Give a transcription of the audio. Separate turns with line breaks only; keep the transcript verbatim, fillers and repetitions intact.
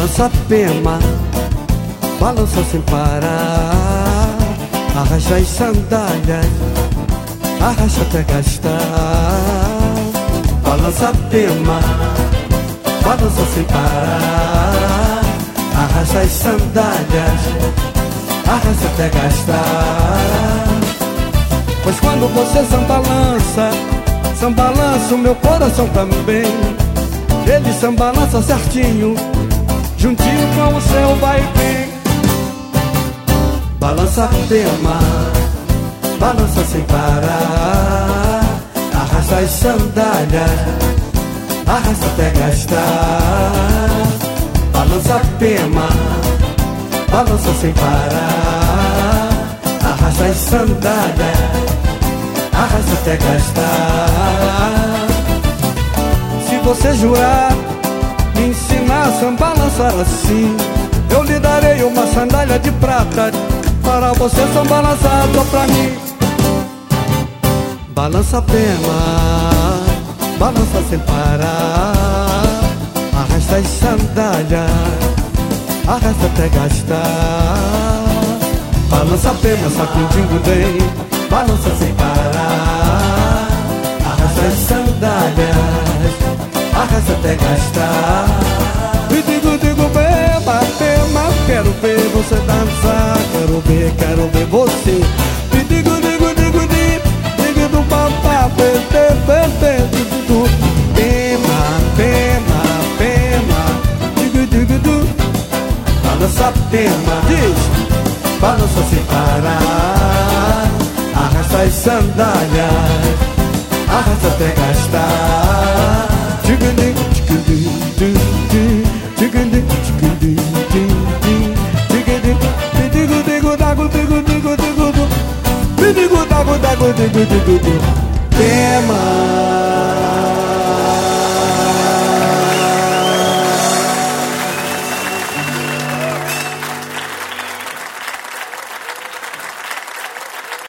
Balança a pema, balança sem parar. Arrasta as sandálias, arrasta até gastar. Balança a pema, balança sem parar. Arrasta as sandálias, arrasta até gastar. Pois quando você sambalança, sambalança o meu coração também. Ele sambalança certinho, juntinho com o seu vai e vem. Balança a pema, balança sem parar. Arrasta as sandálias, arrasta até gastar. Balança a pema, balança sem parar. Arrasta as sandálias, arrasta até gastar. Se você jurar me ensinar a sambalançar assim, eu lhe darei uma sandália de prata para você sambalançar só pra mim. Balança a pema, balança sem parar. Arrasta as sandálias, arrasta até gastar. Balança a pema, sacudindo bem, balança sem parar. Arrasta as sandálias, arrasta até gastar. E digo, digo, pema, pema, quero ver você dançar. Quero ver, quero ver você. E digo, digo, digo, digo, digo do papá, bebê, bebê, digo do pema, pema, pema. Digo, digo, do balança a pema, diz. Balança sem parar. Arrasta as sandálias, arrasta até gastar. Tigandi, tigandi, tigandi, tigandi, tigandi, tigandi, digo, digo, dago, digo, digo, digo, digo, digo, dago, dago, digo, digo, digo, tema.